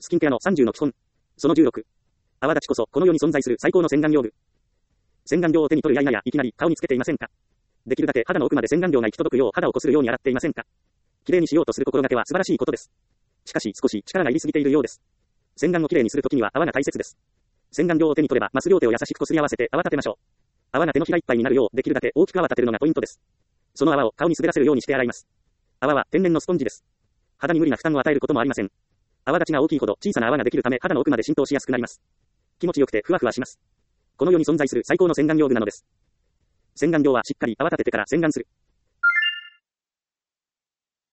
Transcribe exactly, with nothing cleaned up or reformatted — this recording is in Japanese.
スキンケアのさんじゅうの基本。そのじゅうろく。泡立ちこそ、この世に存在する最高の洗顔用具。洗顔料を手に取るや否や、いきなり顔につけていませんか？できるだけ肌の奥まで洗顔料が行き届くよう肌をこするように洗っていませんか？綺麗にしようとする心がけは素晴らしいことです。しかし、少し力が入りすぎているようです。洗顔を綺麗にするときには泡が大切です。洗顔料を手に取れば、ます両手を優しくこすり合わせて泡立てましょう。泡が手のひらいっぱいになるよう、できるだけ大きく泡立てるのがポイントです。その泡を顔に滑らせるようにして洗います。泡は天然のスポンジです。肌に無理な負担を与えることもありません。泡立ちが大きいほど小さな泡ができるため肌の奥まで浸透しやすくなります。気持ちよくてふわふわします。この世に存在する最高の洗顔用具なのです。洗顔料はしっかり泡立ててから洗顔する。